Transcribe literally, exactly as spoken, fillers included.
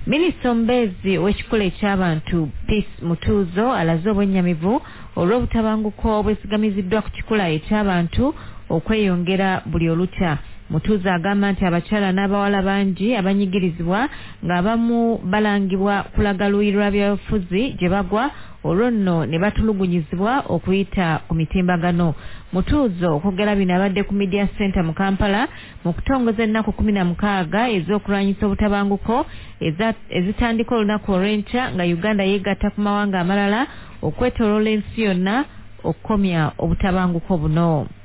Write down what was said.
Minisita omubeezi w'ekikula eky'abantu Peace Mutuuzo alaze obwennyamivu olw'obutabanguko obwesigamiziddwa ku kikula eky'abantu okweyongera buli olukya. Mutuuzo agamba nti abakyala n'abawala bangi abanyigirizibwa ng'abamu balangibwa kulaga luuyi lwa byabufuzi gye bagwa olwo nno ne batulugunyizibwa okuyita ku mitimbagano. Mutuuzo okwogera bino abadde ku Media Center mu Kampala mu kutongoza ennaku kumi na mukaaga ez'okulwanyisa obutabanguko ezitandika olunaku olw'enkya nga Uganda yeegatta ku mawanga amalala okwetooloola ensi yonna okukomya obutabanguko buno.